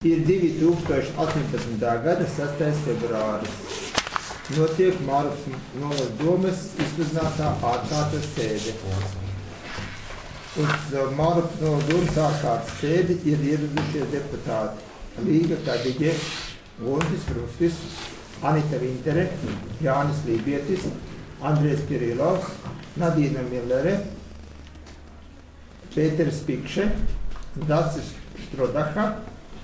Ir 2018. gada 6. februāris. Notiek Mārupas novada domes izsludinātā ārkārtas sēde. Uz Mārupas novada domes ārkārtas sēdi ir ieradušies deputāti Līga Kadiģe, Guntis Krustis, Anita Vintere, Jānis Lībietis, Andrejs Kirilovs, Nadīna Millere, Pēteris Pikše, Dacis Štrodaha,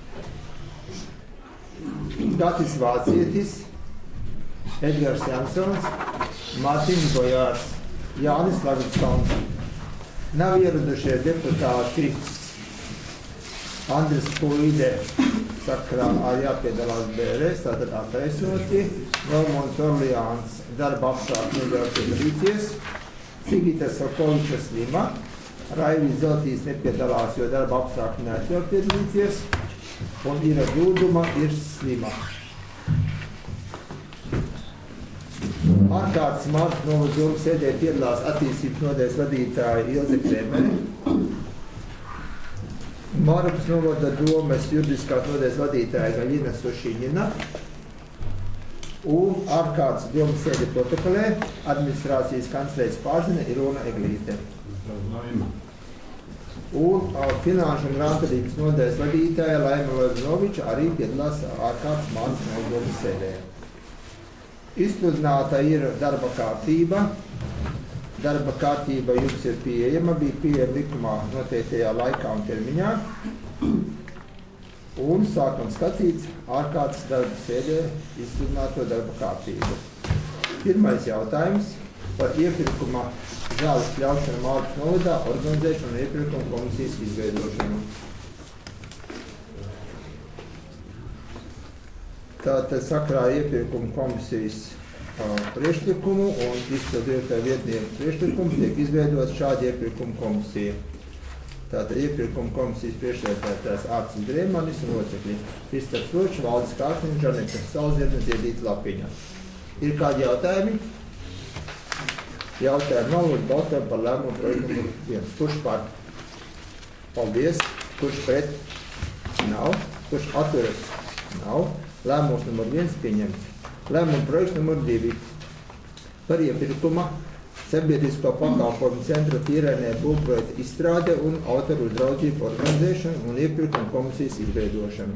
Gatis Vācietis, Edgars Jansons, Mārtiņš Bojārs, Jānis Lavicons. Nav ieradušie deputāti Andris Puide, sakarā jāpiedalās BRS, tātad attaisnoti, Valmons Orliāns, darba apstākļi neļauj piedalīties, Sigita Sokoviča slima, Raivis Zeltīs nepiedalās, jo darba apstākļi neļauj piedalīties, un Ira Dūduma ir slima. Ārkārtas Mārupas novada domes sēdē piedalās attīstības nodaļas vadītāja Ilze Kremere, Mārupas novada domes juridiskās nodaļas vadītāja Gaļina Sošiņina un ārkārtas domes sēde protokolē administrācijas kanclējas pārzine Irona Eglīte. Un finanšu un grāmatvedības nodaļas vadītāja Laima Lozinoviča arī piedalās ārkārtas Mārupas novada domes sēdē. Izsludināta ir darba kārtība. Darba kārtība jums ir pieejama, bija pieejama likumā noteiktajā laikā un termiņā. Un sākam skatīt ārkārtas darba sēdē izsludināto darba kārtību. Pirmais jautājums par iepirkuma zāles ļaušanu Mārupas novadā, organizēšanu un iepirkuma komisijas izveidošanu. Tātad sakarā iepirkuma komisijas priekšlikumu un izpildirektora vietnieku priekšlikumu tiek izveidots šāda iepirkuma komisija. Tātad iepirkuma komisijas priekšsēdētājs Ārcis Drēmanis un locekļi Kristaps Ločs, Valdis Kārkniņš, Žaneta Salziedne, Diedīta Lapiņa. Ir kādi jautājumi? Jautājumi nav, un balsojam par lēmumu projektu numur 1. Kurš par? Paldies. Kurš pret? Nav. Kurš atturas? Nav. Lēmums numur 1 pieņemts. Lēmuma projekts numur 2 par iepirkuma sabiedrisko pakalpojumu centra tīrainē būvprojekta izstrāde un autoru uzraudzību organizēšanu un iepirkuma komisijas izveidošanu.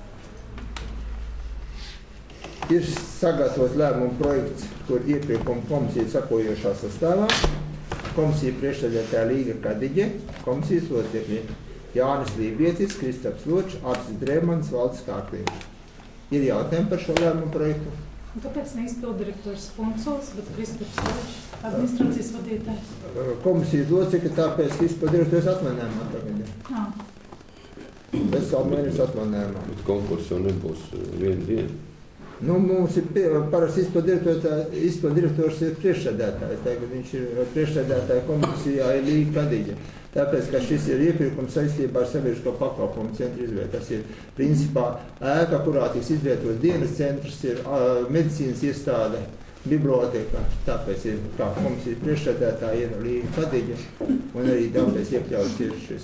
Ir sagatavots lēmuma projekts, kur iepirkuma komisija sakojošā sastāvā. Komisija priekšsēdētāja Līga Kadiģe, komisijas locekļi Jānis Lībietis, Kristaps Ločs, Ārcis Drēmanis, Valdis Kārkniņš. Ir jautājumi par šo lēmumu projektu? Un kāpēc ne izpildirektors Funcols, bet Kristaps Ločs, administrācijas vadītājs? Komisijas locekļi, tāpēc izpildirektors atvaļinājumā tagad. Es savu mēnesi atvaļinājumā. Bet konkurss jau nebūs vienu dienu. Nu, mums ir parasti izpildirektors ir priekšsēdētājs. Tagad viņš ir priekšsēdētāja komisijā ir Līga Kadiģe. Tāpēc, ka šis ir iepirkums saistībā ar sabiedrisko pakalpojumu centru izveidu. Tas ir principā ēka, kurā tiks izvietos dienas centrs, ir medicīnas iestāde, biblioteka. Tāpēc ir kā komisijas priekšsēdētāja ir Līga Kadiģe un arī tāpēc iekļauts ir šis.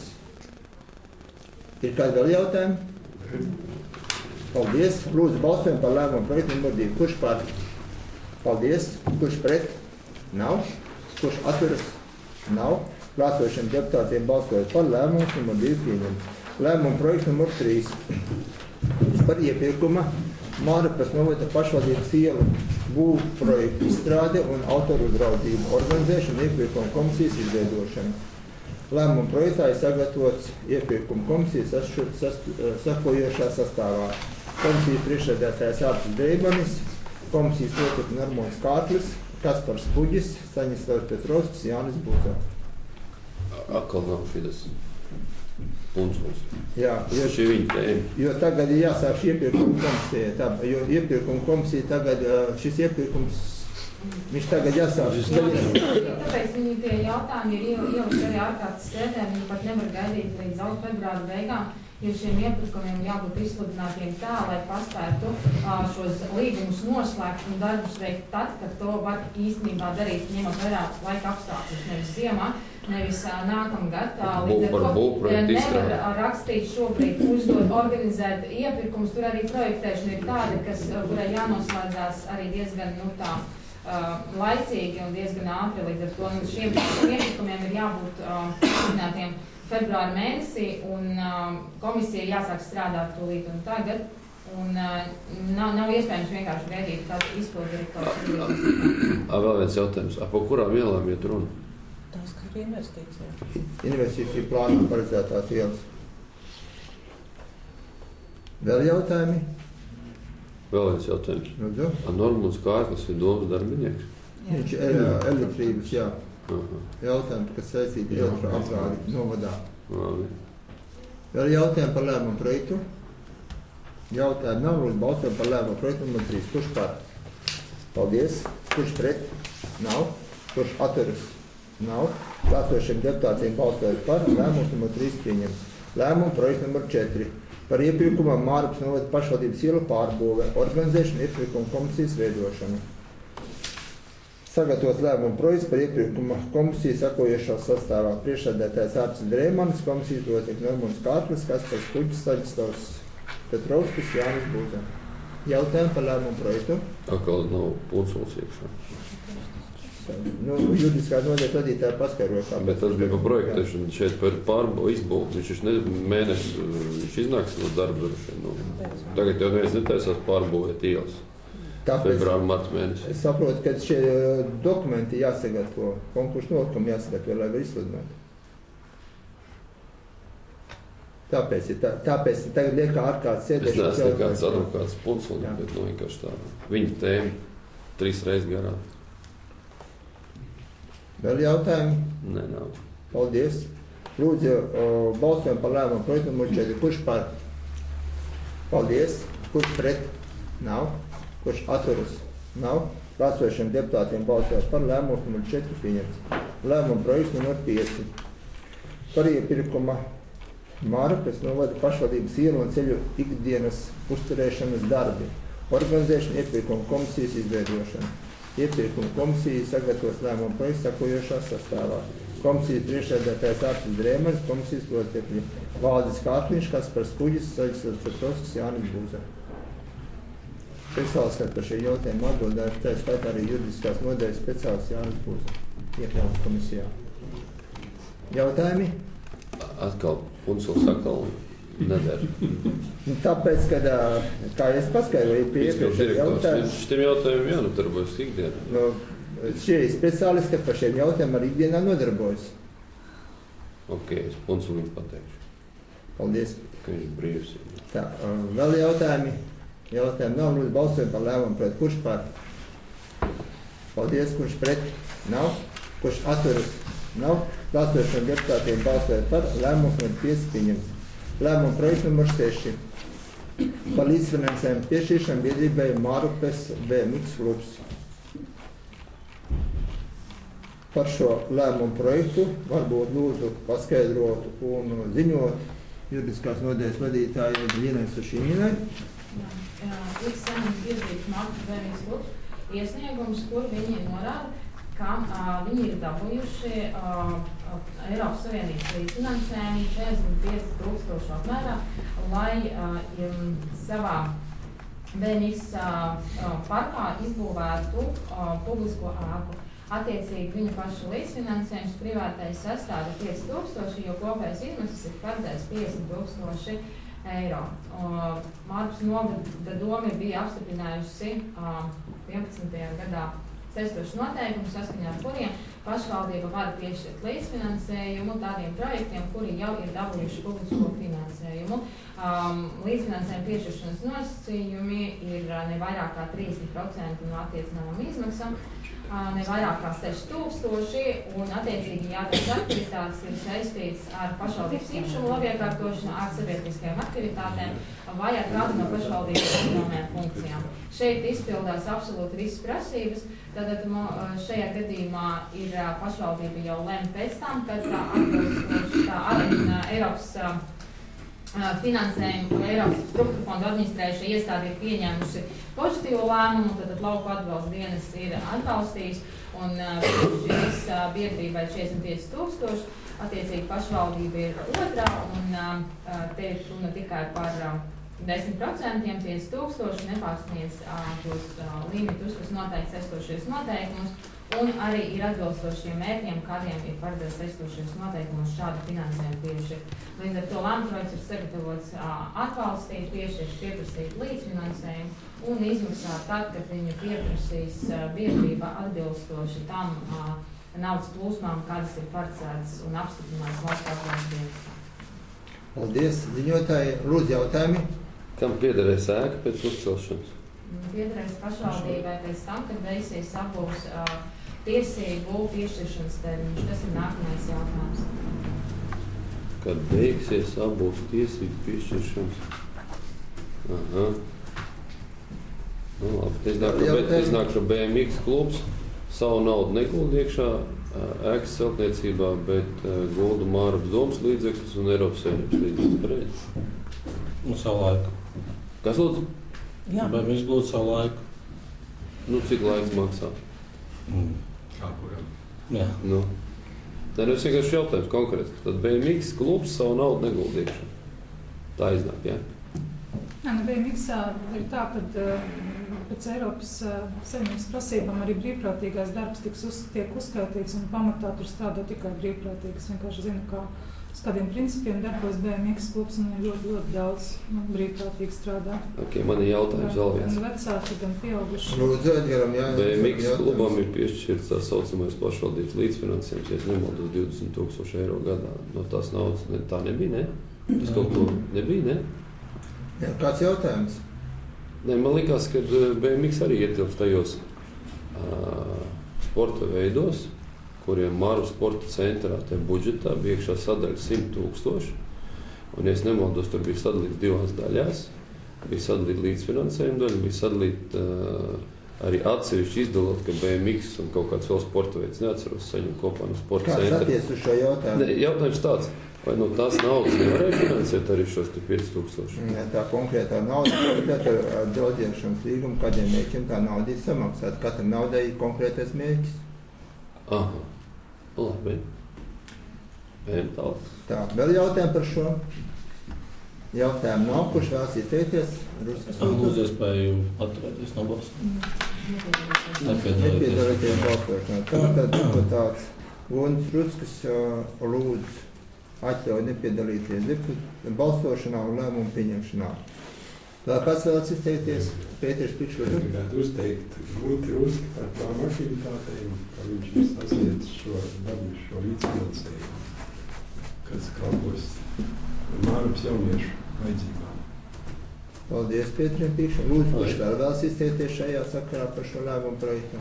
Ir kādi vēl jautājumi? Paldies. Lūdzu, balsojam par lēmumu projektu numur 2. Kurš par? Paldies. Kurš pret? Nav. Kurš atturas? Nav. Klāsošiem deputātiem balsojot par lēmumu numur 2 pieņemts. Lēmumu projekts numur 3 par iepirkuma Mārupas novada pašvaldības ielu būvprojektu izstrāde un autoru uzraudzību organizēšanu iepirkuma komisijas izveidošanu. Lēmumu projektā ir sagatavots iepirkuma komisijas sakojošā sastāvā. Komisijas priekšsēdētājs Ārcis Drēmanis, komisijas locekļi Normons Kārklis, Kaspars Puģis, Staņislavs Petrovskis, Jānis Buza. Atkal nav šīs Funcols. Jā, jo tagad ir jāsāk šī iepirkuma komisija, jo iepirkuma komisija tagad, šis iepirkums, viņš tagad jāsāk. Tāpēc viņi tie jautājumi ir ielikt arī ārkārtas sēdē, viņi pat nevar gaidīt līdz februāra beigām, jo šiem iepirkumiem jābūt izsludinātiem tā, lai paspētu šos līgumus noslēgt un darbus veikt tad, kad to var īstenībā darīt, ņemot vērā laika apstākļus, nevis ziemā. nevis nākamgad. Līdz ar to nevar rakstīt šobrīd, uzdot, organizēt iepirkumus. Tur arī projektēšana ir tāda, kurai jānoslēdzās arī diezgan laicīgi un diezgan ātri. Līdz ar to šiem iepirkumiem ir jābūt izcinātiem februāra mēnesī, un komisija jāsāk strādāt tūlīt un tagad. Un nav iespējams vienkārši gaidīt kādu izpildirektoru. Vēl viens jautājums. Pa kurām vielām iet runa? Tās, ka ir investīcija. Investīcija plāna paredzētās ielas. Vēl jautājumi? Vēl viens jautājums. Lūdzu. Normons Kārklis ir domas darbinieks? Viņš ir elektrības, jā. Jautājumi, kas saistīti elektroapgādi novadā. Vēl jautājumi par lēmumu projektu? Jautājumi nav, lūdzu balsojam par lēmumu projektu numur 3. Kurš par? Paldies. Kurš pret? Nav. Kurš atturas? Nav. Klāsošiem deputātiem balsojot par, lēmums numur 3 pieņems. Lēmumu projektu numur 4. Par iepirkumam Mārupas novada pašvaldības ielu pārbūve, organizēšanu iepirkuma komisijas veidošanu. Sagatavos lēmumu projekts par iepirkuma komisiju sakojošā sastāvā. Priekšsēdētājs Ārcis Drēmanis, komisijas locekļi Normons Kārklis, Kaspars Kuķis, Staļislavs Petrovskis, Jānis Būze. Jautājumi par lēmumu projektu? Atkal nav Punculs iekšā. Juridiskā nodaļas vadītāja paskaidroja. Bet tas bija par projektēšanu. Šeit par izbūvu. Viņš mēnesi viņš iznāks no darba. Tagad jau neviens netaisās pārbūvēt ielas. Februāra marta mēnesi. Es saprotu, ka šie dokumenti jāsagatavo, konkursu nolikumi jāsagatavo, lai var izsludināt. Tāpēc tagad liek ārkārtas sēdēšanas. Es neesmu nekāds advokāts Punculim, bet vienkārši tā. Viņa tēma 3 reizes garā. Vēl jautājumi? Nē, nav. Paldies. Lūdzu, balsojam par lēmumu projektu numur 4. Kurš par? Paldies. Kurš pret? Nav. Kurš atturas? Nav. Klāsošiem deputātiem balsojot par lēmumu numur 4 pieņemts. Lēmumu projekts numur 5. Par iepirkuma Mārupas novada pašvaldības ielu un ceļu ikdienas uzturēšanas darbi. Organizēšana iepirkuma komisijas izveidošana. Iepirkuma komisija sagatavos lēmumu projektu sakojošā sastāvā. Komisijas priekšsēdētājs Ārcis Drēmanis, komisijas locekļi Valdis Kārkliņš, Kaspars Kuģis, Staļislavs Petrovskis, Jānis Būze. Speciāls, kad par šie jautājumu atbildēs, tā skaitā arī juridiskās nodaļas speciāls Jānis Būze. Iekļauts komisijā. Jautājumi? Atkal Punculs atkal nedara. Tāpēc, kad, kā es paskaidroju, piepriekšējā jautājumā. Šitiem jautājumiem jānodarbojas ikdienā. Šie speciālisti, kad par šiem jautājumiem arī ikdienā nodarbojas. Ok, es Punculim pateikšu. Paldies. Ka viņš brīvs. Tā, vēl jautājumi? Jautājumi nav, lūdzu balsojam par lēmumu pret. Kurš par? Paldies. Kurš pret? Nav. Kurš atturas? Nav. Klāsošiem deputātiem balsojot par, lēmums numur 5 pieņemts. Lēmumu projektu numur 6. Par līdzfinansējumu piešķiršanu biedrībai Mārupas BMX klubs. Par šo lēmumu projektu varbūt lūdzu paskaidrot un ziņot juridiskās nodaļas vadītājai Lienai Sušīninai. Ir saņemts biedrības Mārupas BMX klubs iesniegums, kur viņi norāda, ka viņi ir dabūjuši Eiropas Savienības līdzfinansējumu 45,000 apmērā, lai savā BMX parkā izbūvētu publisko ēku. Attiecīgi viņa paša līdzfinansējums privātais sastāda 5,000, jo kopējais izmaksas ir paredzēts 50,000 eiro. Mārupas novada doma bija apstiprinājusi 11. gadā saistošas noteikumus, saskaņā ar kuriem pašvaldība var piešķirt līdzfinansējumu tādiem projektiem, kuri jau ir dabūjuši publisko finansējumu. Līdzfinansējuma piešķiršanas nosacījumi ir ne vairāk kā 30% no attiecināmām izmaksām, ne vairāk kā 6,000, un attiecīgi jādara aktivitātes ir saistīts ar pašvaldības īpašumu labiekārtošanu, ar sabiedriskajām aktivitātēm vai ar kādu no pašvaldības autonomajām funkcijām. Šeit izpildās absolūti visas prasības, tātad šajā gadījumā ir pašvaldība jau lem pēc tam, kad tā atbilstoši Eiropas finansējumu, Eiropas struktūra fondu administrējušie iestādi ir pieņēmuši pozitīvu lēmumu, tad lauku atbalsta dienas ir atbalstījis un šīs biedrībai 45 000, attiecīgi pašvaldība ir otrā un te ir runa tikai par 10%, 5 000 nepārsniedz tos limitus, kas noteikti esošies noteikumus, un arī ir atbilstošiem mērķiem, kādiem ir paredzēts esošies noteikumus šādu finansējumu piešķirt. Līdz ar to lēmuma projekts ir sagatavots atbalstīt, pieprasīt līdzfinansējumu un izmaksāt tad, kad viņu pieprasīs biedrība atbilstoši tam naudas plūsmām, kādas ir paredzētas un apstiprinātas valsts atbalsta dienestā. Paldies. Ziņotāji, lūdzu jautājumi. Kam piederēs ēka pēc uzcelšanas? Piederēs pašvaldībai pēc tam, kad beigsies abos tiesību piešķiršanas termiņš. Tas ir nākamais jautājums. Kad beigsies abos tiesību piešķiršanas? Aha. Nu, labi. Iznāk, ka BMX klubs savu naudu negulda iekšā ēkas celtniecībā, bet gulda Mārupas domas līdzekļus un Eiropas Savienības līdzekļus. Pareizi? Nu, savu laiku. Kas lūdzu? Jā. BMX gulda savu laiku. Nu, cik laiks maksā? Kā kuram? Jā. Nu. Nē, es vienkārši jautājums konkrēti. Tad BMX klubs savu naudu negulda iekšā. Tā iznāk, jā? Jā, BMX ir tā, ka pēc Eiropas Savienības prasībām arī brīvprātīgais darbs tiek uzskaitīts un pamatā tur strādā tikai brīvprātīgi. Es vienkārši zinu, kā uz kādiem principiem darbojas BMX klubs un ļoti daudz brīvprātīgi strādā. Ok, man ir jautājums vēl viens. Gan vecāki, gan pieauguši. Lūdzu, Edgaram, jā. BMX klubam ir piešķirts tā saucamais pašvaldības līdzfinansējums, ja es nemaldos 20 000 eiro gadā. No tās naudas tā nebija, ne? Tas kaut ko nebija, ne? Jā, kāds jautājums? Ne, man likās, ka BMX arī ietilpst tajos sporta veidos, kuriem Māru sporta centrā te budžetā bija iekšā sadaļa 100 000. Un, ja es nemaldos, tur bija sadalīts divās daļās. Bija sadalīta līdzfinansējuma daļa, bija sadalīta arī atsevišķi izdalot, ka BMX un kaut kāds vēl sporta veids, neatceros, saņem kopā no sporta centra. Kāds attiec uz šo jautājumu? Ne, jautājums tāds. Vai no tās naudas nevarēja finansēt arī šos 5 000? Ja tā konkrētā nauda, ar draudzīšanas līgumu, kādiem mērķiem tā nauda ir samaksāta. Katra naudai ir konkrētais mērķis. Aha, labi. Ejam tālāk. Tā, vēl jautājumi par šo? Jautājumu nav, kurš vēlas izteikties? Lūdzu iespēju atturēties no balsojuma. Nepiedalīties balsošanā. Tātad deputāts Gunis Ruskis lūdzu atļauj nepiedalīties balsošanā un lēmumu pieņemšanā. Vēl kāds vēlas izteikties? Pēters Pikšs. Gribētu uzteikt Gunti Ruski par tām aktivitātēm, ka viņš ir sasniedzis šo līdzfinansējumu, kas kalpos Mārupas jauniešu vajadzībām. Paldies Pēterim Pikšam. Lūdzu, kurš vēl vēlas izteikties šajā sakarā par šo lēmumu projektu?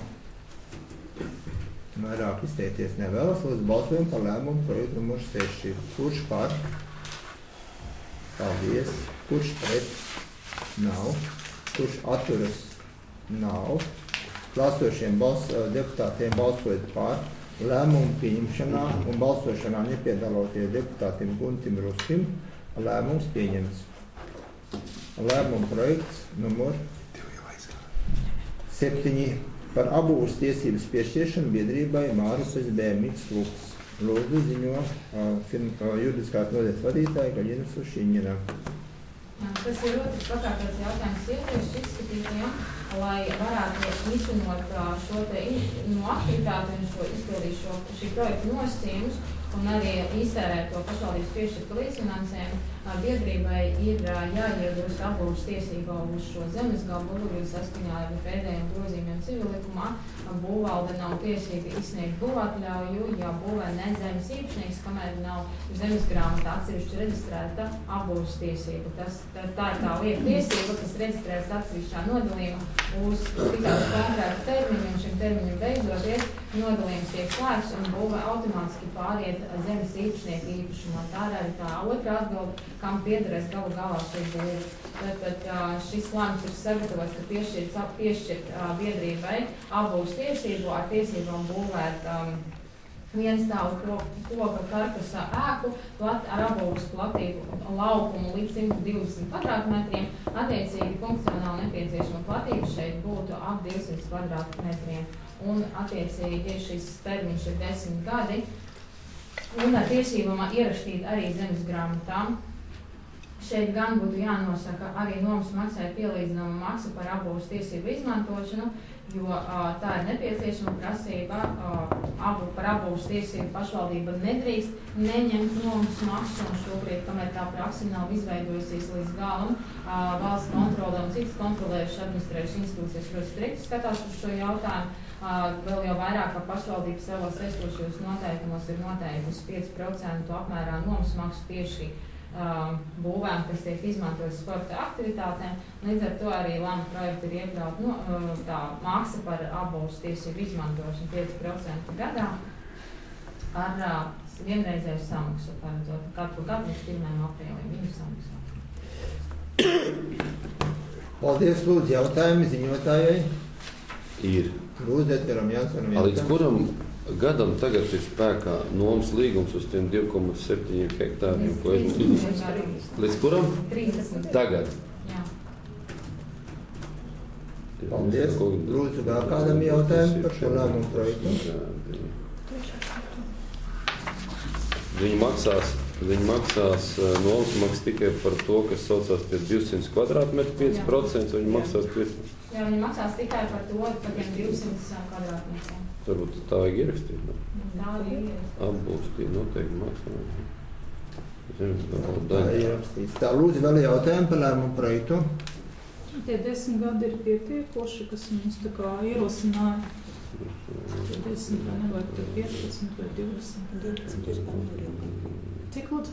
Vairāk izteikties nevēlas. Lūdzu, balsojam par lēmumu projektu numur 6. Kurš par? Paldies. Kurš pret? Nav. Kurš atturas? Nav. Klāsošiem deputātiem balsojot par lēmumu pieņemšanā un balsošanā nepiedaloties deputātiem Guntim Ruskim, lēmums pieņemts. Lēmumu projekts numur 7. Par abūras tiesības piešķiršanu biedrībai Mārupas BMX klubs. Lūdzu ziņo juridiskās nodaļas vadītāja Gaļina Sušiņina. Tas ir otrs pakārtots jautājums iepriekš izskatītajam, lai varētu īstenot šo te aktivitāti un izpildīt šī projekta nosacījumus un arī iztērēt to pašvaldības piešķirtu līdzfinansējumu. Biedrībai ir jāiegūst abūras tiesībā uz šo zemes gabalu, saskaņā ar pēdējiem grozījumiem civilikumā. Būvvalde nav tiesīga izsniegt būvatļauju, ja būvē ne zemes īpašnieks, kamēr nav zemes grāmatā atsevišķi reģistrēta abūras tiesība. Tā ir tā lieta tiesība, kas reģistrētas atsevišķā nodalījuma uz tikai konkrētu termiņu, un šim termiņam beidzoties nodalījums tiek slēgts un būvē automātiski pāriet zemes īpašnieku īpašumā. Tā ir tā otra atbilde, kam piederēs galu galā šī būve. Tad šis lēmums ir sagatavots, ka piešķirt biedrībai abūras tiesību ar tiesībām būvēt vienstāvu koka karkasa ēku ar abolus platību laukumu līdz 120 kvadrātmetriem. Attiecīgi funkcionāli nepieciešama platība šeit būtu ap 200 kvadrātmetriem. Un attiecīgi šis termiņš ir 10 gadi. Un ar tiesībām ierakstīt arī zemes grāmatām. Šeit gan būtu jānosaka arī nomas maksai pielīdzināma maksa par abolus tiesību izmantošanu, jo tā ir nepieciešama prasība. Par abolus tiesību pašvaldība nedrīkst neņemt nomas maksu, un šobrīd, kamēr tā praksa nav izveidojusies līdz galam, valsts kontrole un citas kontrolējušas administrējušas institūcijas ļoti strikti skatās uz šo jautājumu. Vēl jau vairāk, ka pašvaldība savos esošajos noteikumos ir noteikusi 5% apmērā nomas maksu tieši būvēm, kas tiek izmantotas sporta aktivitātēm. Līdz ar to arī lēmuma projekta ir iekļaut tā maksa par abolus tiesību izmantošanu 5% gadā ar vienreizēju samaksu, paredzot katru gadu līdz 1. aprīlim viņu samaksā. Paldies, lūdzu, jautājumi ziņotājai. Ir. Lūdzu, Edgaram Jansonam Līdz kuram gadam tagad ir spēkā nomas līgums uz tiem 2,7 hektāriem, ko es... Līdz kuram? 30. Tagad. Jā. Paldies. Lūdzu, vēl kādam jautājumu par šo lēmumu projektu? Viņi maksās nomas maksu tikai par to, kas saucās pie 200 kvadrātmetru 5%, viņi maksās 5%. Jā, viņi maksās tikai par to, par tiem 200 kvadrātmetriem. Varbūt tā vajag ierakstīt, ne? Tā ir ierakstīt. Atbalstīt noteikti maksā. Tā ir ierakstīts. Tā, lūdzu, vēl jautājumi par lēmumu projektu? Tie 10 gadi ir pietiekoši, kas mums tā kā ierosināja. 10 vai nevajag 15 vai 20. Cik lūdzu?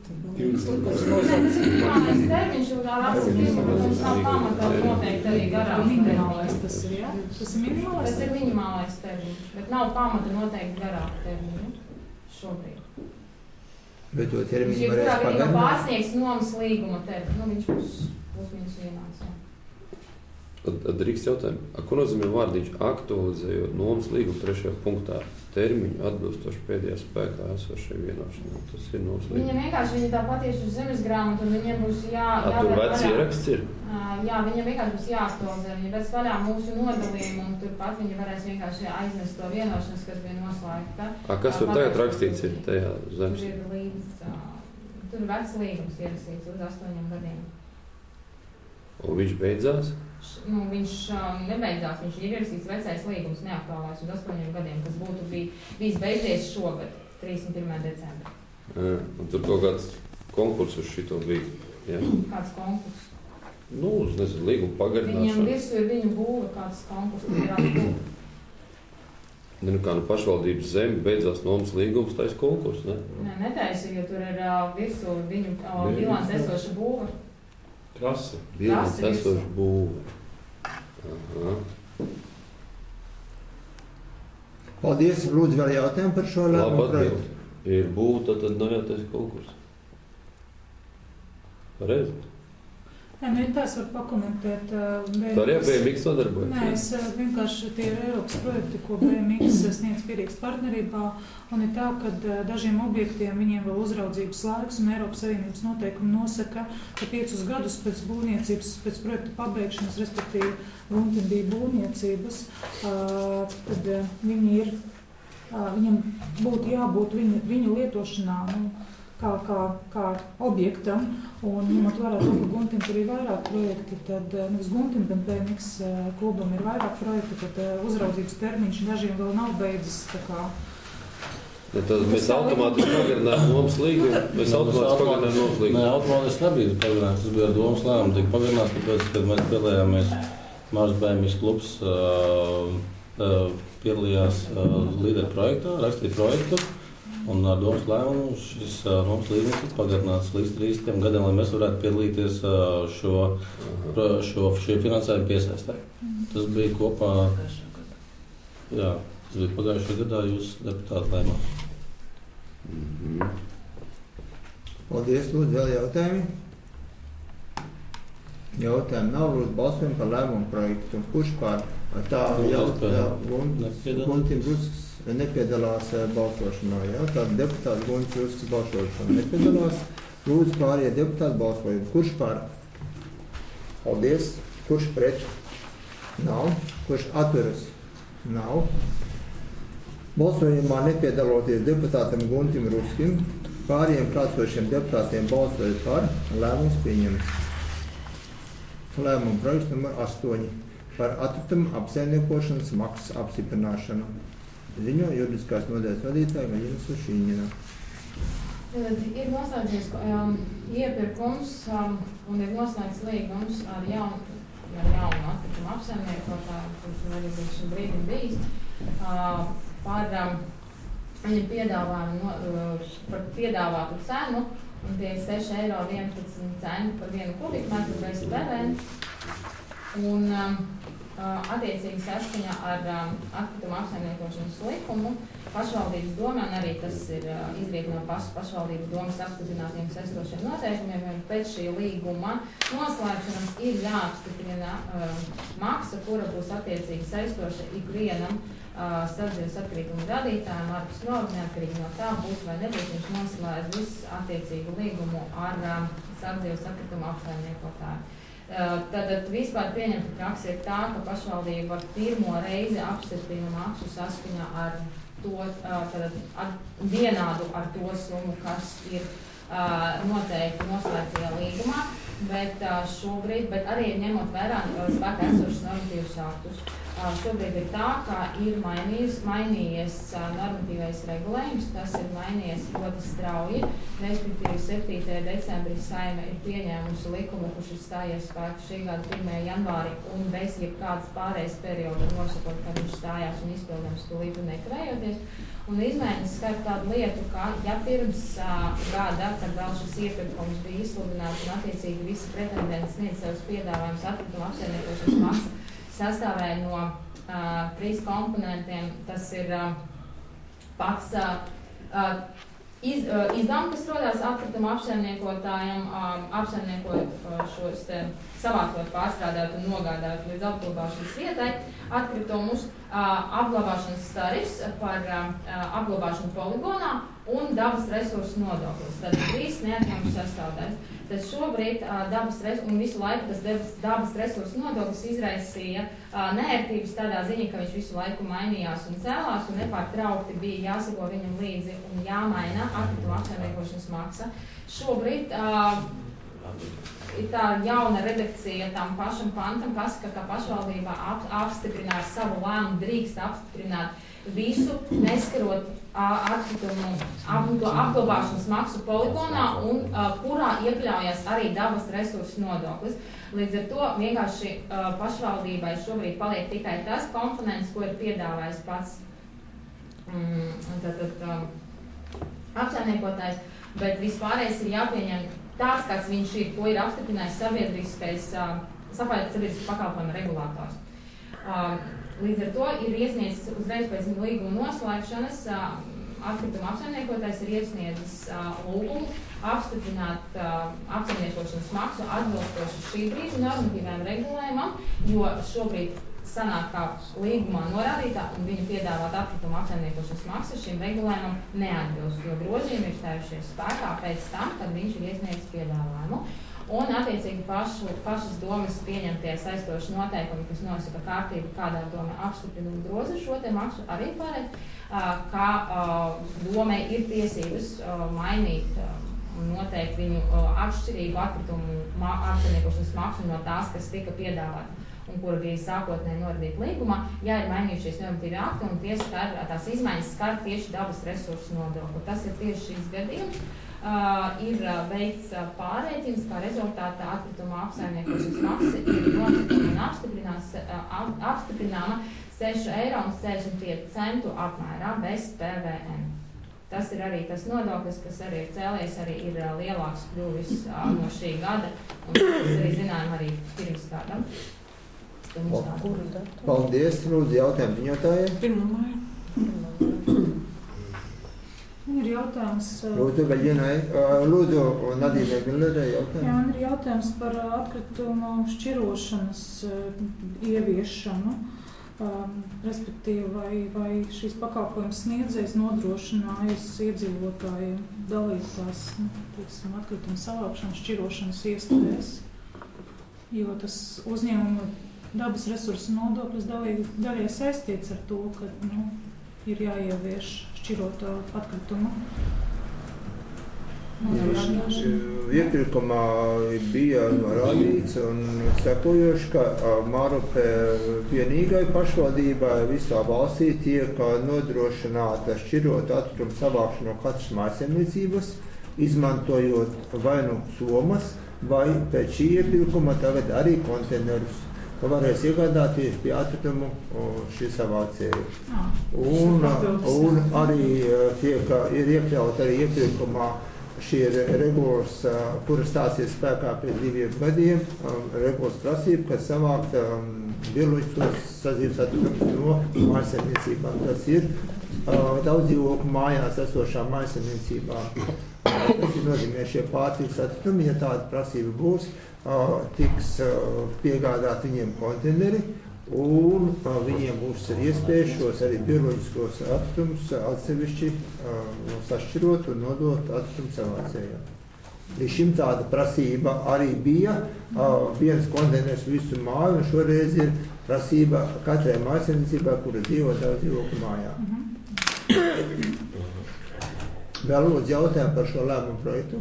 12. Termiņš ar apskatījumu, mums nav pamatā noteikti arī garāks minimālais tas ir, jā? Tas ir minimālais? Tas ir minimālais termiņš, bet nav pamata noteikti garāku termiņu šobrīd. Bet to termiņu Viņš varēs pagarināt? pārsniegs nomas līguma termiņu, viņš būs minus vienāds, jā. Drīkst jautājumu, ko nozīmē vārdiņš aktualizējot nomas līgumu 3. punktā termiņu atbilstoši pēdējā spēkā esošai vienošanai? Tas ir nomas līgums. Viņam vienkārši viņi tā patiesi uz zemes grāmatu, un viņiem būs Tur vec ieraksts ir? Jā, viņiem vienkārši būs jāaktualizē. Viņi vec vaļā mūsu nodalījumu, un turpat viņi varēs vienkārši aiznest to vienošanas, kas bija noslēgta. Kas tur tagad rakstīts ir tajā zemes? Tur ir līdz, tur ir vecs līgums ierakstīts uz 8 gadiem. Un viņš beidzās? Viņš nebeidzās, viņš ir ierakstīts vecais līgums, neaktuālais uz 8 gadiem, kas būtu bijis beidzies šogad, 31. decembrī. Un tur kaut kāds konkurss uz šito bija? Jā. Kāds konkurss? Es nezinu, līguma pagarināšana. Viņam virsū ir viņu būva, kāds konkurss varētu būt. Kā pašvaldības zeme beidzās nomas līgums, taisa konkurss, ne? Nē, netaisa, jo tur ir virsū viņu bilants esoša būva. Trase. Bilants esoša būva. Aha. Paldies, lūdzu, vēl jautājumu par šo lēmumu projektu? Ir būva, tad nav jātaisa konkurss. Pareizi? Jā, tā es varu pakomentēt. Tā arī BMX nodarbojas? Nē, es vienkārši tie ir Eiropas projekti, ko BMX sniedz Pierīgas partnerībā, un ir tā, ka dažiem objektiem viņiem vēl uzraudzības laiks, un Eiropas Savienības noteikumi nosaka, ka 5 gadus pēc būvniecības, pēc projekta pabeigšanas, respektīvi Guntimbija būvniecības, tad viņam būtu jābūt viņu lietošanā, kā objektam, un ņemot vērā to, ka Guntim tur ir vairāk projekti, tad nevis Guntim, bet BMX klubam ir vairāk projekti, tad uzraudzības termiņš dažiem vēl nav beidzis. Tad mēs automātiski pagarinājām nomas līgumu. Mēs automātiski pagarinājām nomas līgumu. Nē, automātiski nebija pagarināts, tas bija domas lēmums, tika pagarināts, tāpēc, kad mēs piedalījāmies Mārs BMX klubs piedalījās līderu projektā, rakstīja projektu. Un ar domas lēmumu šis nomas līgums tika pagarināts līdz 30 gadiem, lai mēs varētu piedalīties šī finansējuma piesaistē. Tas bija kopā, tas bija pagājušajā gadā jūs deputāti lēmā. Paldies, lūdzu, vēl jautājumi? Jautājumi nav, lūdzu, balsojam par lēmumu projektu. Kurš pār? Tā Guntim Brusks nepiedalās balsošanā. Ja? Tātad deputāts Guntis Rusks balsošanā nepiedalās. Lūdzu pārējie deputāti balsojumu. Kurš par? Paldies. Kurš pret? Nav. Kurš atturas? Nav. Balsojumā nepiedaloties deputātam Guntim Ruskim, pārējiem klātsošiem deputātiem balsojot par, lēmums pieņems. Lēmuma projekts numur 8 par atkritumu apsaimniekošanas maksas apstiprināšanu. Ziņo juridiskās nodaļas vadītāja Gaļina Sušīņina. Ir noslēdzies iepirkums un ir noslēgts līgums ar jaunu atkritumu apsaimniekotāju, kurš arī līdz šim brīdim bijis, par piedāvātu cenu, un tie ir 6,11 € par 1 kubikmetru bez PVN. Un attiecīgi saskaņā ar atkritumu apsaimniekošanas likumu pašvaldības domē, un arī tas ir izriet no pašvaldības domas apstiprinātiem saistošiem noteikumiem, un pēc šī līguma noslēgšanas ir jāapstiprina maksa, kura būs attiecīgi saistoša ikvienam sadzīves atkritumu radītājiem, ārpus normas, neatkarīgi no tā būs vai nebūs viņš noslēdzis attiecīgu līgumu ar sadzīves atkritumu apsaimniekotāju. Tātad vispār pieņemta praksa ir tā, ka pašvaldība pirmo reizi apstiprina maksu saskaņā ar to, vienādu ar to summu, kas ir noteikti noslēgtajā līgumā, bet šobrīd, bet arī ņemot vērā spēkā esošas normatīvus aktus. Šobrīd ir tā, ka ir mainījies normatīvais regulējums, tas ir mainījies ļoti strauji, respektīvi 7. decembrī Saeima ir pieņēmusi likumu, kurš ir stājies spēku šī gada 1. janvāri un bez jebkādas pārējais perioda nosakot, ka viņš stājās un izpildams tūlīt un nekavējoties. Un izmaiņas skar tādu lietu, ka ja pirms gada, kad vēl šis iepirkums bija izsludināts un attiecīgi visi pretendenti sniedz savus piedāvājumus atkritumu apsaimniekošanas maksu, sastāvēja no 3 komponentiem. Tas ir pats izdevumi, kas rodās atkritumu apsaimniekotājiem, apsaimniekot šos savācot, pārstrādāt un nogādāt līdz apglabāšanas vietai atkritumus, apglabāšanas tarifs par apglabāšanu poligonā un dabas resursu nodoklis. Tad 3 neatņemamas sastāvdaļas. Tas šobrīd un visu laiku tas dabas resursu nodoklis izraisīja neērtības tādā ziņā, ka viņš visu laiku mainījās un cēlās un nepārtraukti bija jāsako viņam līdzi un jāmaina atkritumu apsaimniekošanas maksa. Šobrīd ir tā jauna redakcija tam pašam pantam, pasaka, ka pašvaldībā apstiprinās savu lēmumu, drīkst apstiprināt visu, neskarot atkritumu apglabāšanas maksu poligonā un kurā iekļaujas arī dabas resursu nodoklis. Līdz ar to vienkārši pašvaldībai šobrīd paliek tikai tas komponents, ko ir piedāvājis pats apsaimniekotājs, bet vispārējais ir jāpieņem tāds, kāds viņš ir, ko ir apstiprinājis sabiedriskais pakalpojumu regulators. Līdz ar to ir iesniedzis uzreiz pēc līguma noslēgšanas, atkrituma apsaimniekotājs ir iesniedzis lūgumu apstiprināt apsaimniekošanas maksu atbilstoši šī brīža normatīvajam regulējumam, jo šobrīd sanāk kā līgumā norādītā un viņa piedāvāt atkrituma apsaimniekošanas maksu šim regulējumam neatbilst, jo grozījumi ir stājušies spēkā pēc tam, kad viņš ir iesniedzis piedāvājumu. Un, attiecīgi, pašas domas pieņemtie saistoši noteikumi, kas nosaka kārtību, kādā doma apstiprina un groza šo te maksu, arī paredz, ka domai ir tiesības mainīt un noteikt viņu atšķirīgu atkritumu apsaimniekošanas maksu no tās, kas tika piedāvāta un kura bija sākotnēji norādīta līgumā, ja ir mainījušies normatīvi akti un tās izmaiņas skar tieši dabas resursu nodokli. Tas ir tieši šīs gadījums. Ir veikts pārrēķins, kā rezultātā atkrituma apsaimniekošanas maksa ir noteikuma un apstiprināma 6,65 € apmērā bez PVN. Tas ir arī tas nodoklis, kas arī ir cēlies, arī ir lielāks kļuvis no šī gada, un tas arī zinājām arī pirms gadam. Paldies, lūdzu, jautājumu ziņotājiem. 1. maijā. Ir jautājums. Lūdzu, Gaļinai. Lūdzu, Nadīnai Millerai jautājums. Jā, man ir jautājums par atkritumu šķirošanas ieviešanu. respektīvi, vai šīs pakalpojums sniedzējs nodrošinājas iedzīvotājiem dalītās, atkrituma savākšanas, šķirošanas iespējas, jo tas uzņēmuma dabas resursu nodoklis daļai saistīts ar to, ka ir jāievieš šķirotā atkrituma nodrošināšana. Iepirkumā bija norādīts un sekojoši, ka Mārupe vienīgai pašvaldībai visā valstī tiek nodrošināta šķirota atkrituma savākšana no katras mājsaimniecības, izmantojot vai nu somas, vai pēc šī iepirkuma tagad arī konteinerus, ko varēs iegādāties pie atkritumu šī savācēja. Un arī ir iekļaut arī iepirkumā šī regulas, kuras stāsies spēkā pēc 2 gadiem, regulas prasība, kas savākt bioloģiskos sadzīves atkritumus no mājsaimniecībām. Tas ir daudz dzīvokļu mājās esošām mājsaimniecībām. Tas nozīmē šie pārtikas atkritumi, ja tāda prasība būs, tiks piegādāt viņiem konteineri, un viņiem būs iespēja šos arī bioloģiskos atkritumus atsevišķi sašķirot un nodot atkritumu savācējiem. Līdz šim tāda prasība arī bija, viens konteiners visu māju, un šoreiz ir prasība katrai mājsaimniecībai, kura dzīvo daudz dzīvokļu mājā. Vēl lūdzu jautājumu par šo lēmumu projektu.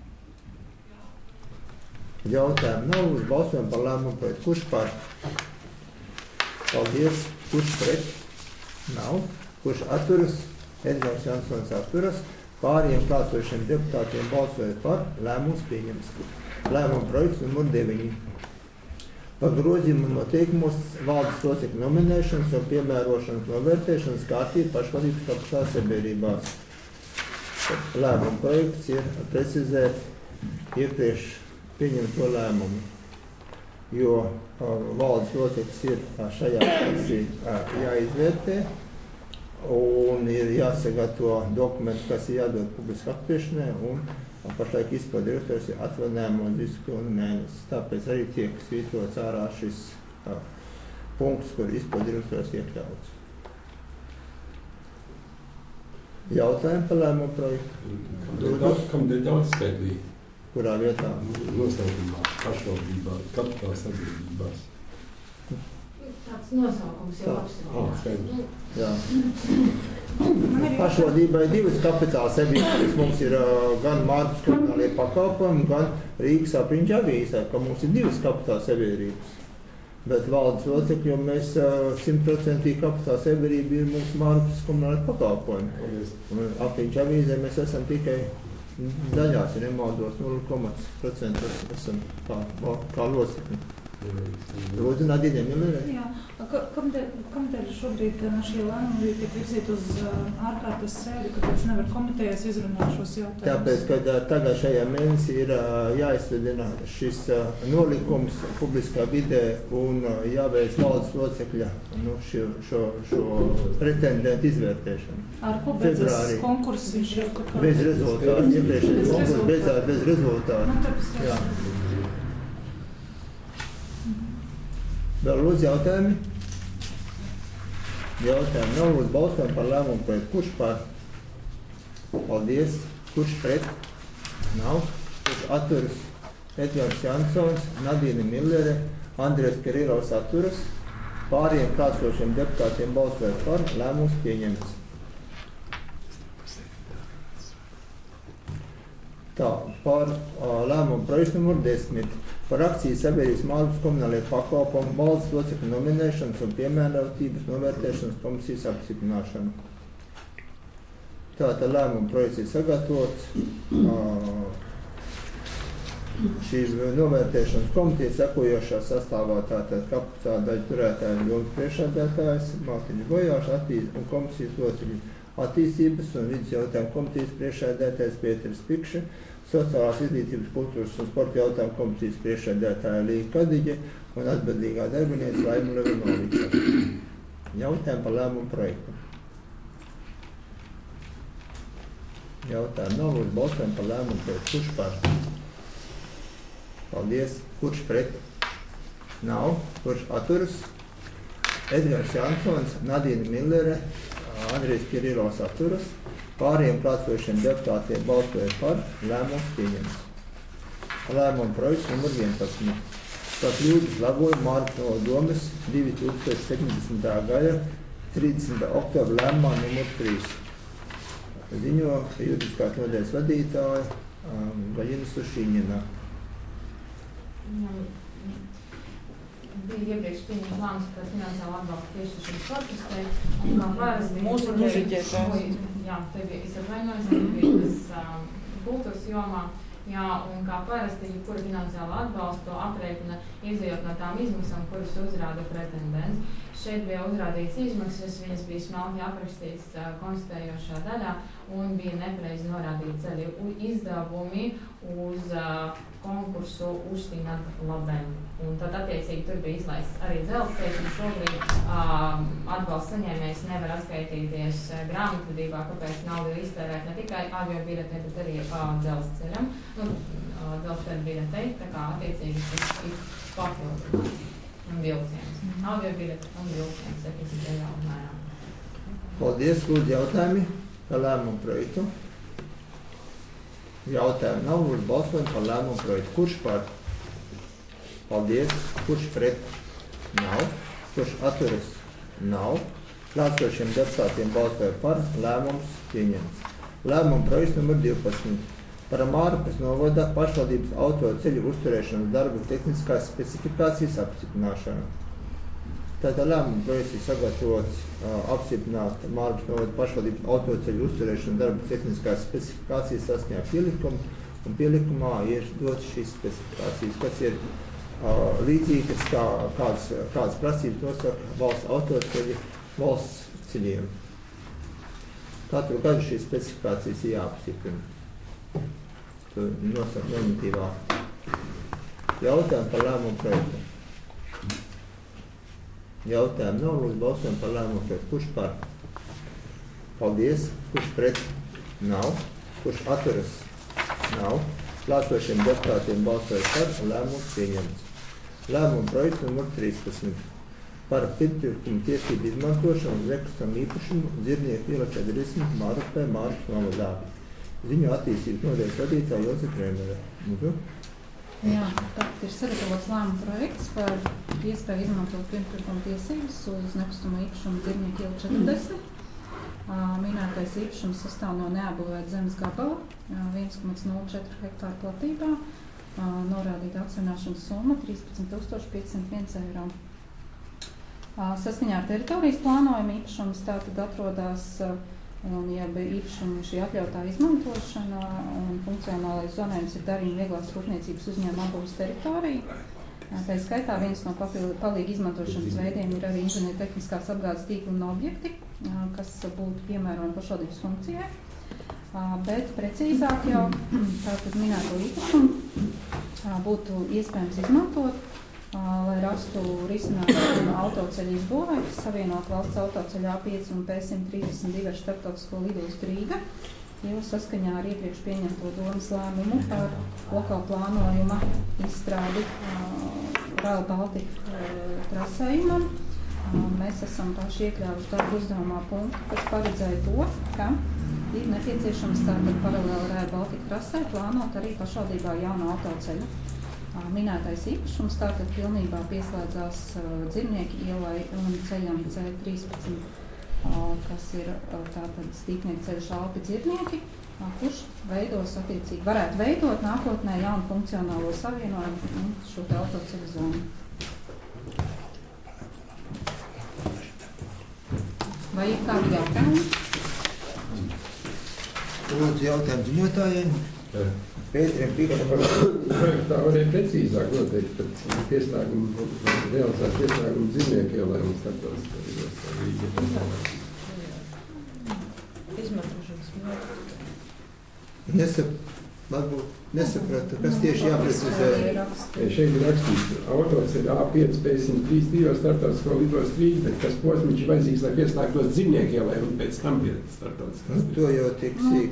Jautājumu nav, uz balsojumu par lēmumu projektu. Kurš par? Paldies. Kurš pret? Nav. Kurš atturas? Edgars Jansons atturas. Pārējiem klātošiem deputātiem balsojot par, lēmums pieņems. Lēmumu projekts numur 9. Par grozījumu noteikumos valdes locekļu nominēšanas un piemērošanas novērtēšanas kārtību pašvaldības kapitāla sabiedrībās. Lēmuma projekts ir precizēt iepriekš pieņemto lēmumu, jo valdes loceklis ir šajā praksī jāizvērtē un ir jāsagatavo dokumenti, kas ir jādod publiski apspriešanai, un pašlaik izpildu direktors ir atvaļinājumā uz visu pilnu mēnesi. Tāpēc arī tiek svītrots ārā šis punkts, kur izpildu direktors iekļauts. Jautājumi par lēmumu projektu? Kamdēļ daudz skaitlī? Kurā vietā? Nosaukumā, pašvaldībā, kapitāla sabiedrībās. Tāds nosaukums jau apstrādājums. Jā. Pašvaldībai 2 kapitāla sabiedrības. Mums ir gan Mārpas komunālie pakalpojumi, gan Rīgas apriņķa avīzē, ka mums ir 2 kapitāla sabiedrības. Bet valdes locekļi, jo mēs 100% kapitāla sabiedrība ir mūsu Mārpas komunālie pakalpojumi. Un apriņķa avīzē mēs esam tikai daļās, ja nemaldos, 0,% esam kā locekļi. Lūdzu, Nadīne Millerē. Jā, kamdēļ šobrīd šie lēmumi tiek virzīti uz ārkārtas sēdi, kāpēc nevar komitejas izrunāt šos jautājumus? Tāpēc, ka tagad šajā mēnesī ir jāizsludina šis nolikums publiskā vidē un jāveic valdes locekļa šo pretendentu izvērtēšanu. Ar ko beidzas konkurss viņš jau kā? Bez rezultātu, iepriekšējais konkurss beidzās bez rezultātu. Jā. Vēl lūdzu jautājumi? Jautājumi nav, lūdzu balsojam par lēmumu projektu. Kurš par? Paldies. Kurš pret? Nav. Kurš atturas? Edgars Jansons, Nadīne Millere, Andrejs Kirilovs atturas. Pārējiem klātsošiem deputātiem balsojot par, lēmums pieņemts. Tā, par lēmumu projektu numur 10. Par akciju sabiedrības Mārpas komunālajie pakalpojumi, valdes locekļu nominēšanas un piemērotības novērtēšanas komisijas apstiprināšanu. Tātad lēmuma projekts ir sagatavots. Šī novērtēšanas komisija sekojošā sastāvā tātad kapitāla daļu turētāja Jonas priekšsēdētājs, Mārtiņš Gojārs un komisijas locekļi attīstības un vidas jautājumu komisijas priekšsēdētājs Pēters Pikša, sociālās izglītības, kultūras un sporta jautājumu komisijas priekšsēdētāja Līga Kadiģe un atbildīgā darbinieca Laima Levinoviča. Jautājumu par lēmumu projektu. Jautājumu nav, lūdzu balsojumu par lēmumu projektu. Kurš par? Paldies. Kurš pret? Nav. Kurš atturas? Edgars Jansons, Nadīna Millere, Andrejs Kirilovs atturas, pārējiem klātsošiem deputātiem balsoja par, lēmums pieņemts. Lēmuma projekts numur 11. Par kļūdas labojumu Mārkas nodomes 2070. gada 30. oktobra lēmumā numur 3. Ziņo juridiskās nodaļas vadītāja Gaļina Sušiņina. Bija iepriekš pieņemts lēmums par finansiālu atbalstu piešķiršanu sportistei, un kā parasti jā, te bija, es atvainojos, te bija tas kultūras jomā, jā, un kā parasti, kura finansiāla atbalstu to aprēķina, izējot no tām izmaksām, kuras uzrāda pretendents. Šeit bija uzrādīts izmaksas, viņas bija smalki aprakstīts konstatējošā daļā, un bija nepareizi norādīti ceļi izdevumi uz konkursu uzstīnāt labēm. Un tad attiecīgi tur bija izlaists arī dzelzceļš, un šobrīd atbalsts saņēmējs nevar atskaitīties grāmatvedībā, kāpēc naudu iztērēt ne tikai aviobiļetē, bet arī dzelzceļam. Dzelzceļa biļetei, tā kā attiecīgi tas ir papildinājums un vilciens. Aviobiļete un vilciens 70 eiro apmērā. Paldies, lūdzu jautājumi par lēmumu projektu. Jautājumi nav, lūdzu balsojam par lēmumu projektu. Kurš par? Paldies. Kurš pret? Nav. Kurš atturas? Nav. Klātsošiem deputātiem balsoja par, lēmums pieņemts. Lēmuma projekts numur 12. Par Mārkas novada pašvaldības autoceļu uzturēšanas darbu tehniskās specifikācijas apstiprināšanu. Tātad lēmuma projekts ir sagatavots apstiprināt Mārkas novada pašvaldības autoceļu uzturēšanas darbu tehniskās specifikācijas saskaņā pielikumu, un pielikumā ir dots šīs specifikācijas, kas ir līdzīgas kādas prasības nosaka valsts autoceļi valsts ceļiem. Katru gadu šīs specifikācijas ir jāapstiprina. To nosaka normatīvā. Jautājumi par lēmumu projektu. Jautājumi nav, lūdzu balsojam par lēmumu projektu. Kurš par? Paldies. Kurš pret? Nav. Kurš atturas? Nav. Klātsošiem deputātiem balsoja par, lēmums pieņemts. Lēmuma projekts numur 13. Par pirmtpirkumu tiesību izmantošanu uz nekustamā īpašumu Dzirnieku iela 40 Mārupē Mārkas novadā. Ziņo attīstības nodaļas vadītāja Jozef Rēmere. Jā, tātad ir sagatavots lēmuma projekts par iespēju izmantot pirmtpirkumu tiesības uz nekustamo īpašumu Dzirnieku iela 40. Minētais īpašums sastāv no neapbūvēta zemes gabala, 1,04 hektāru platībā, norādīta akcionēšanas summa 13,501 eiro. Saskaņā ar teritorijas plānojumu īpašums tātad atrodas, jeb īpašumu šī atļautā izmantošana un funkcionālais zonējums ir darījuma vieglās rūpniecības uzņēmuma apbūves teritorija. Tā skaitā viens no palīga izmantošanas veidiem ir arī inženiertehniskās apgādes tīkli un objekti, kas būtu piemērojami pašvaldības funkcijai. Bet precīzāk jau tātad minēto īpašumu būtu iespējams izmantot, lai rastu risinājumu autoceļu izbūvē, savienot valsts autoceļu A5 un P132 ar starptautisko lidostu Rīga, jo saskaņā ar iepriekš pieņemto domas lēmumu par lokālu plānojuma izstrādi Rail Baltica trasējumam. Mēs esam paši iekļāvuši darbu uzdevumā punktu, kas paredzēja to, ka ir nepieciešams tātad paralēli Rail Baltica trasē plānot arī pašvaldībā jaunu autoceļu. Minētais īpašums tātad pilnībā pieslēdzās Dzirnieku ielai un ceļam C13, kas ir tātad Stīpnieku ceļš Alpi Dzirnieki, kurš veidos attiecīgi, varētu veidot nākotnē jaunu funkcionālo savienojumu un šo te autoceļu zonu. Vai ir kādi jautājumi? Lūdzu jautājumu ziņotājiem. Pēterim Pīkam. Tā varēja precīzāk noteikt, bet pieslēgumu, realizēt pieslēgumu Dzirnieku ielai un starptautiskā lidostā Rīga. Izmantošanas Varbūt nesapratu, kas tieši jāprecizē. Šeit ir rakstīts, autoceļa A5 P132 starptautisko lidostu Rīga, bet kas posmiņš ir vajadzīgs, lai pieslēgtos Dzirnieku ielai un pēc tam pie starptautiskās lidostu. To jau tik sīk.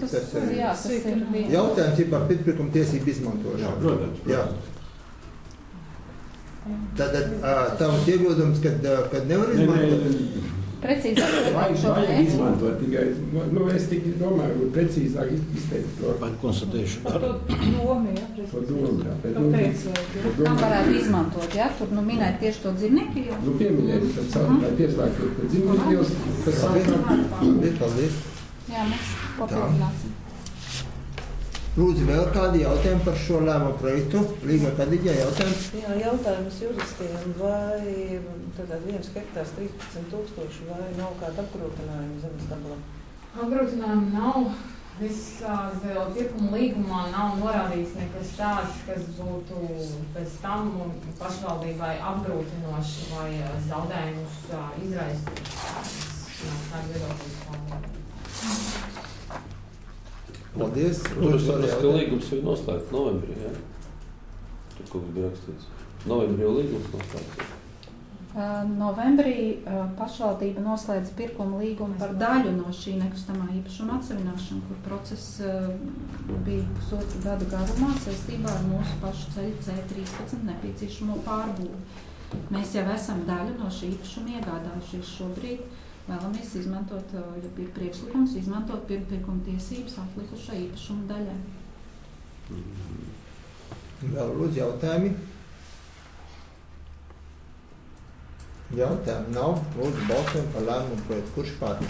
Jautājums ir par pirmtpirkumu tiesību izmantošanu. Jā, protams. Jā. Tātad tavs iebildums, kad nevar izmantot? Precīzi Vajag izmantot tikai, es tikai domāju, precīzāk izteikt to. Konstatēšu. Par to domu, jā, To domu, jā. Kāpēc? Kam varētu izmantot, jā? Tur minēt tieši to dzīvnieku ielu? Pieminēt, tad lai pieslēgtu to dzīvnieku ielas, tas Paldies. Jā, mēs papildināsim. Lūdzu, vēl kādi jautājumi par šo lēmumu projektu? Līga Kadiģa jautājums? Jā, jautājums juristiem, vai tātad 1 hektārs 13,000 vai nav kāda apgrūtinājuma zemes gabalā? Apgrūtinājuma nav. Vēl pirkuma līgumā nav norādīts nekas tāds, kas būtu pēc tam pašvaldībai apgrūtinoši vai zaudējumus izraisīt. Tāda viedokļa. Paldies. Tur es saprotu, ka līgums ir noslēgts novembrī, jā? Tur kaut kas bija rakstīts. Novembrī jau līgums noslēgts. Novembrī pašvaldība noslēdza pirkuma līgumu par daļu no šī nekustamā īpašuma atsevināšana, kur process bija pusotru gadu garumā saistībā ar mūsu pašu ceļu C13 nepieciešamo pārbūvi. Mēs jau esam daļu no šī īpašuma iegādājušies šobrīd. Vēlamies izmantot, ja ir priekšlikums, izmantot pirmpirkuma tiesības atlikušai īpašuma daļai. Vēl lūdzu jautājumi? Jautājumi nav. Lūdzu balsojam par lēmumu projektu. Kurš par?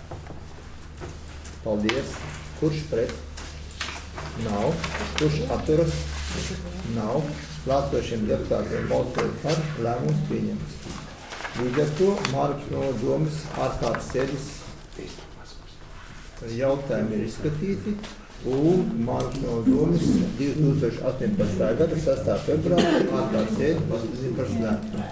Paldies. Kurš pret? Nav. Kurš atturas? Nav. Klātsošiem deputātiem balsojot par, lēmums pieņemts. Līdz ar to Mārks no domas ārkārtas sēdes jautājumi ir izskatīti, un Mārks no domas 2018. gada 6. februāra ārkārtas sēdi pasludina par slēgtu.